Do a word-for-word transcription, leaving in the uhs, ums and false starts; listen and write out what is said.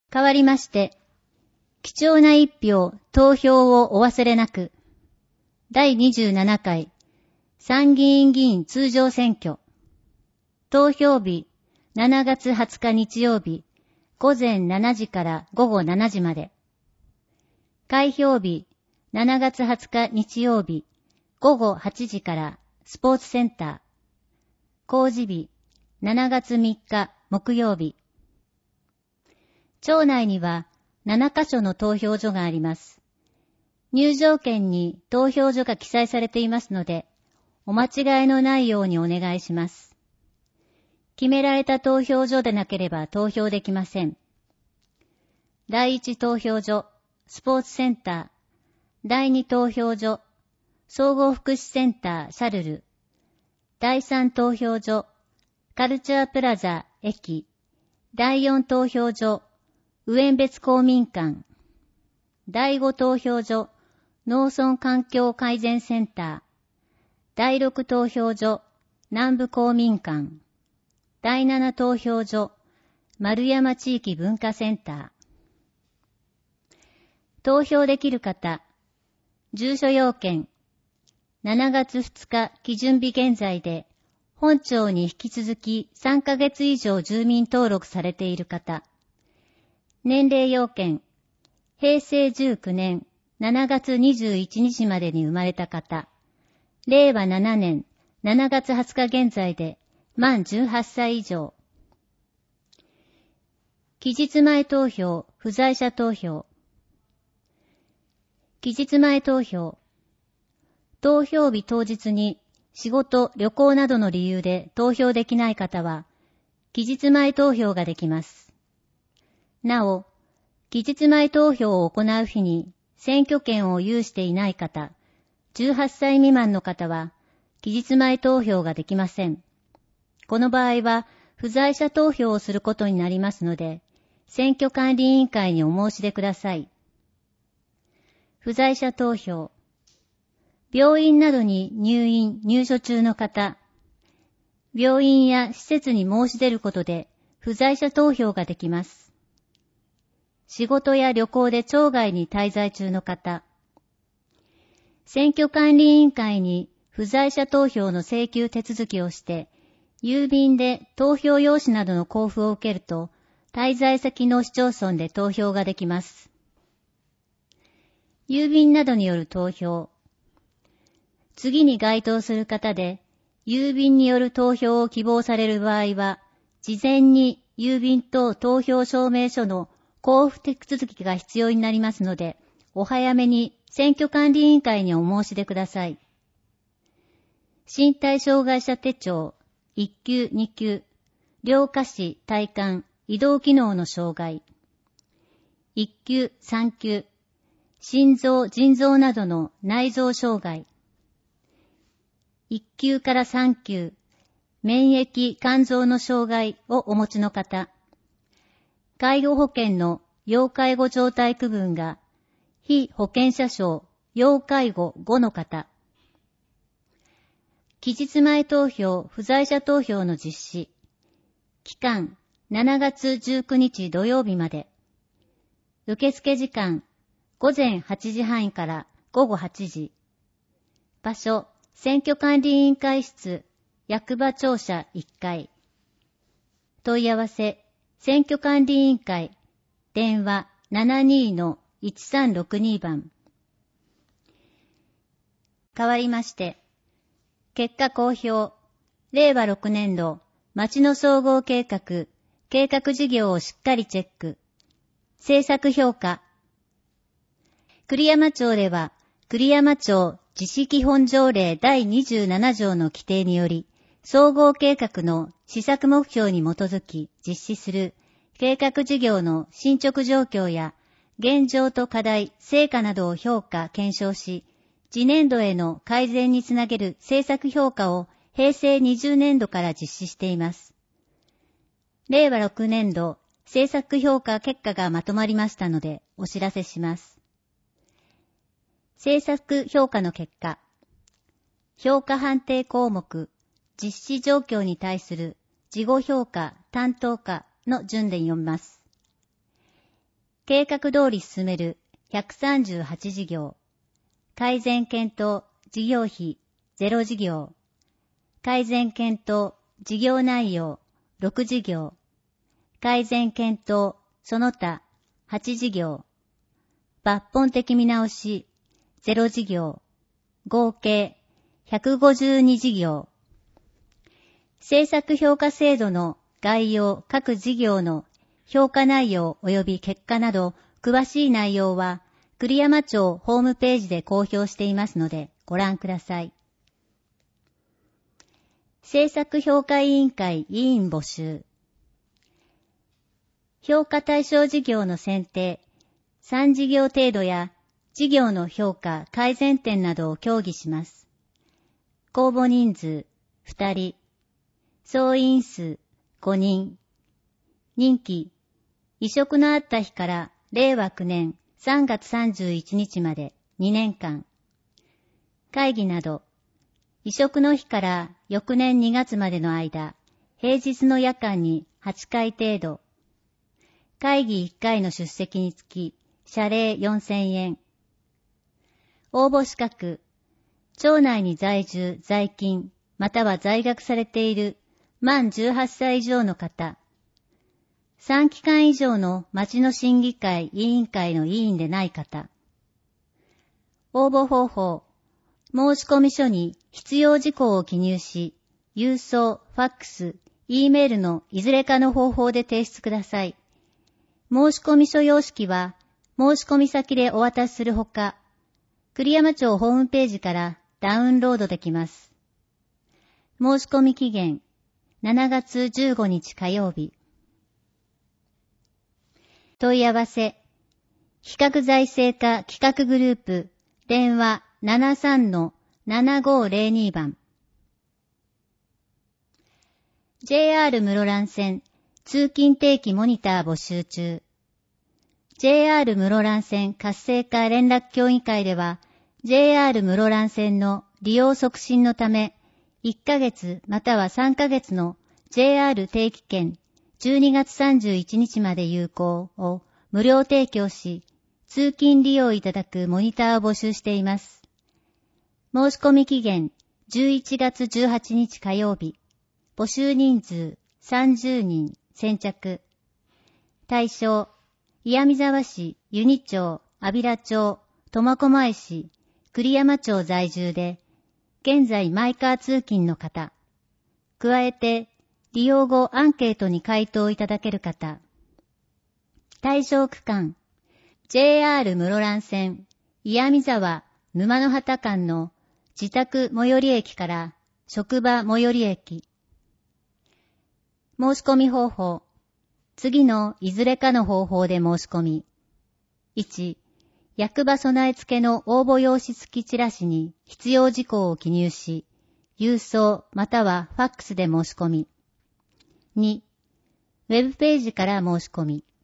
代わりまして、貴重な一票、投票をお忘れなく、だいにじゅうななかい参議院議員通常選挙、投票日しちがつはつか日曜日、午前しちじから午後しちじまで、開票日しちがつはつか日曜日、午後はちじからスポーツセンター、公示日しちがつみっか木曜日。町内にはななかしょの投票所があります。入場券に投票所が記載されていますので、お間違いのないようにお願いします。決められた投票所でなければ投票できません。だいいち投票所、スポーツセンター、だいに投票所、総合福祉センターシャルル、だいさん投票所、カルチャープラザ駅、だいよん投票所、上遠別公民館、だいご投票所、農村環境改善センター、だいろく投票所、南部公民館、だいなな投票所、丸山地域文化センター。投票できる方、住所要件、しちがつふつか基準日現在で、本町に引き続きさんかげつ以上住民登録されている方、年齢要件、へいせいじゅうきゅうねんしちがつにじゅういちにちまでに生まれた方、れいわななねんしちがつはつか現在で満じゅうはっさい以上。期日前投票、不在者投票。期日前投票。投票日当日に仕事、旅行などの理由で投票できない方は、期日前投票ができます。なお、期日前投票を行う日に選挙権を有していない方、じゅうはっさい未満の方は、期日前投票ができません。この場合は、不在者投票をすることになりますので、選挙管理委員会にお申し出ください。不在者投票。病院などに入院・入所中の方、病院や施設に申し出ることで、不在者投票ができます。仕事や旅行で町外に滞在中の方、選挙管理委員会に不在者投票の請求手続きをして、郵便で投票用紙などの交付を受けると、滞在先の市町村で投票ができます。郵便などによる投票。次に該当する方で、郵便による投票を希望される場合は、事前に郵便と投票証明書の交付手続きが必要になりますので、お早めに選挙管理委員会にお申し出ください。身体障害者手帳、いっきゅう、にきゅう、両下肢、体幹、移動機能の障害。いっきゅう、さんきゅう、心臓、腎臓などの内臓障害。いっきゅうからさんきゅう、免疫、肝臓の障害をお持ちの方。介護保険の要介護状態区分が被保険者証要介護ごの方。期日前投票、不在者投票の実施。期間しちがつじゅうくにち土曜日まで。受付時間ごぜんはちじはんからごごはちじ。場所、選挙管理委員会室、役場庁舎いっかい。問い合わせ、選挙管理委員会、電話 ななにのいちさんろくに 番。代わりまして、結果公表、れいわろくねんど、町の総合計画、計画事業をしっかりチェック。政策評価。栗山町では、栗山町実施基本条例だいにじゅうななじょうの規定により、総合計画の施策目標に基づき実施する計画事業の進捗状況や現状と課題、成果などを評価・検証し、次年度への改善につなげる政策評価をへいせいにじゅうねんどから実施しています。れいわろくねんど政策評価結果がまとまりましたのでお知らせします。政策評価の結果、評価判定項目、実施状況に対する事後評価、担当課の順で読みます。 計画通り進めるひゃくさんじゅうはち事業、改善検討事業費ゼロ事業、改善検討事業内容ろく事業、改善検討その他はち事業、抜本的見直しゼロ事業、合計ひゃくごじゅうに事業、政策評価制度の概要各事業の評価内容及び結果など詳しい内容は栗山町ホームページで公表していますのでご覧ください。政策評価委員会委員募集。評価対象事業の選定、さん事業程度や事業の評価改善点などを協議します。公募人数ふたり、総員数ごにん、任期、委嘱のあった日かられいわきゅうねんさんがつさんじゅういちにちまでにねんかん。会議など、委嘱の日から翌年にがつまでの間、平日の夜間にはちかい程度。会議いっかいの出席につき、謝礼よんせんえん。応募資格、町内に在住、在勤、または在学されている満じゅうはっさい以上の方、さんきかん以上の町の審議会委員会の委員でない方。応募方法、申込書に必要事項を記入し、郵送、ファックス、Eメールのいずれかの方法で提出ください。申込書様式は申込先でお渡しするほか、栗山町ホームページからダウンロードできます。申込期限しちがつじゅうごにち火曜日。問い合わせ、比較財政課企画グループ、電話 ななさんのななごーぜろに 番。ジェイアール 室蘭線通勤定期モニター募集中。ジェイアール 室蘭線活性化連絡協議会では、ジェイアール 室蘭線の利用促進のため、いっかげつまたはさんかげつの ジェイアール 定期券じゅうにがつさんじゅういちにちまで有効を無料提供し、通勤利用いただくモニターを募集しています。申し込み期限じゅういちがつじゅうはちにち火曜日。募集人数さんじゅうにん先着。対象、岩見沢市、湯仁町、安平町、苫小牧市、栗山町在住で、現在マイカー通勤の方。加えて、利用後アンケートに回答いただける方。対象区間、ジェイアール 室蘭線、岩見沢、沼の畑間の自宅最寄り駅から職場最寄り駅。申し込み方法。次のいずれかの方法で申し込み。いち、役場備え付けの応募用紙付きチラシに必要事項を記入し、郵送またはファックスで申し込み。に、ウェブページから申し込み。